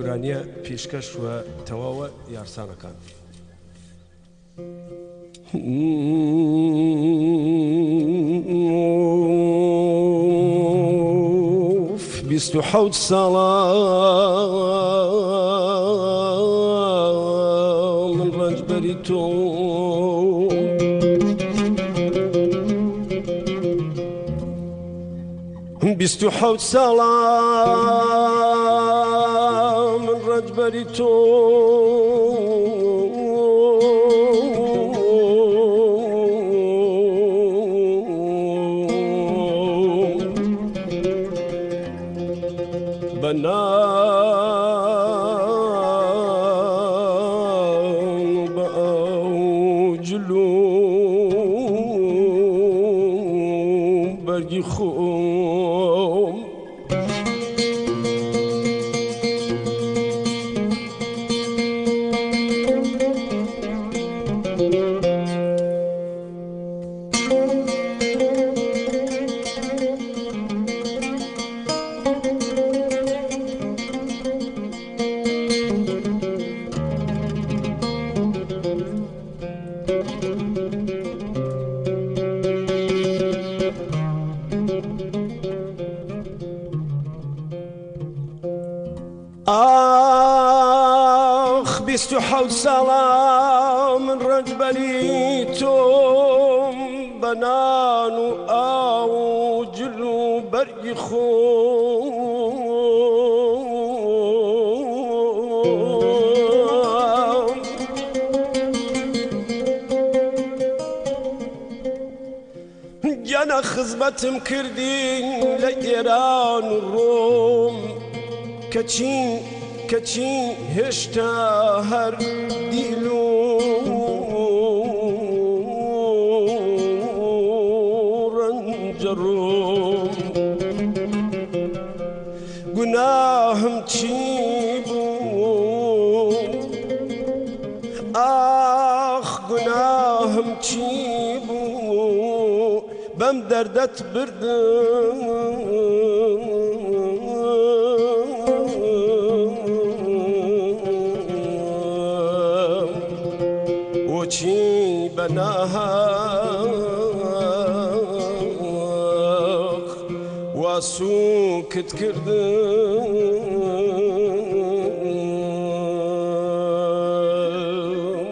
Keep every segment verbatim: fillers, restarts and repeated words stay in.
ئەوگانیە پێشکەش وە تەواوە یارسانەکان. بیست و حەوت ساڵە من ڕەنجبەری تۆ بیست و حەوت ساڵە من ڕەنجبەری تۆ بەناو بە ئەو جلو بەرگی خۆم ئاخ بیست و حەوت ساڵە من ڕەنجبەری تۆم بە نان و ئاو و جل و بەرگی خۆم گەنە خزمەتم کردین لە ئێران و ڕۆم کەچین کەچین هێشتا هەر دیل و ڕەنجە ڕۆم گوناهم چی بوو ئاخ گوناهم چی بوو بەم دەردەت بردم چی بەناحەق واسووکت کردم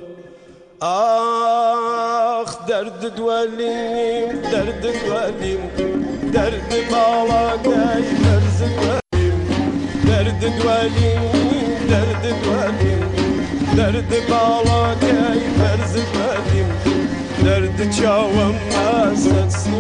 ئاخ دەردت وەلیم دەردت وەلیم دەردی باڵاگای بەرزت وەلیم دەردت وەلیم دەردت وەلیم دەردی باڵاگای بەرزت وەلیم دەردی چاوەم مەسەد